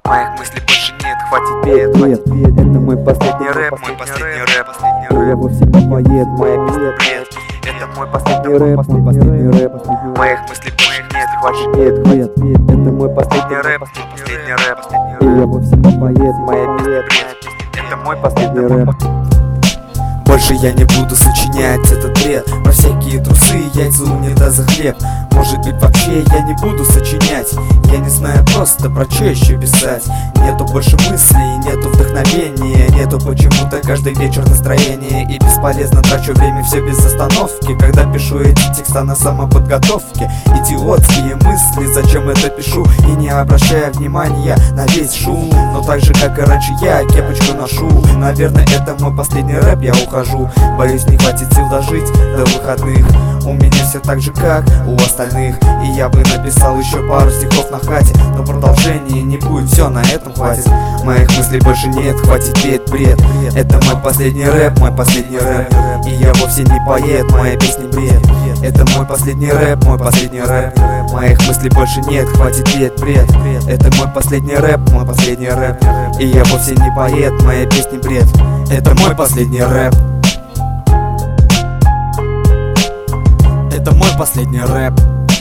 Моих мыслей больше нет, хватит бед. Это мой последний рэп, мой последний рэп. Я вовсе не поэт, моя песня бред. Это мой последний рэп, мой последний рэп. Моих мыслей больше нет, хватит Нет, это мой последний рэп, последний рэп. И я вовсе не поэт, моя песня бред. Это мой последний рэп. Больше я не буду сочинять этот бред про всякие трусы и яйца унитаза за хлеб. Может быть, вообще я не буду сочинять. Я не знаю просто про что еще писать. Нету больше мыслей, нету вдохновения, нету почему-то каждый вечер настроения. И бесполезно трачу время все без остановки, когда пишу эти текста на самоподготовке. Идиотские мысли, зачем это пишу, и не обращая внимания на весь шум. Но так же как и раньше я кепочку ношу. Наверное, это мой последний рэп, я ухожу. Боюсь, не хватит сил дожить до выходных. У меня все так же, как у остальных. И я бы написал еще пару стихов на хате, но продолжения не будет, все, на этом хватит. Моих мыслей больше нет, хватит петь бред. Это мой последний рэп, мой последний рэп. И я вовсе не поэт, моя песня бред. Это мой последний рэп, мой последний рэп. Моих мыслей больше нет, хватит петь бред. Это мой последний рэп, мой последний рэп. И я вовсе не поэт, моя песня бред. Это мой последний рэп. Это мой последний рэп.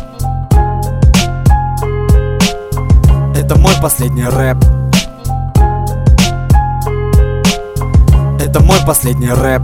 Это мой последний рэп. Это мой последний рэп.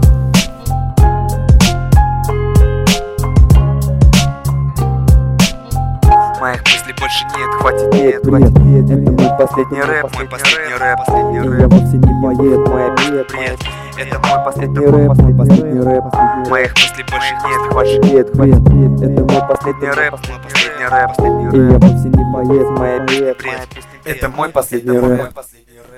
Моих мыслей больше нет, хватит бед. Это мой последний рэп, мой последний рэп. И я вовсе не поэт, моя песня бред. Это мой последний рэп, мой последний рэп. Моих мыслей больше нет, хватит Нет, это мой последний рэп, мой последний рэп. И я вовсе не поэт, моя песня Это мой последний рэп.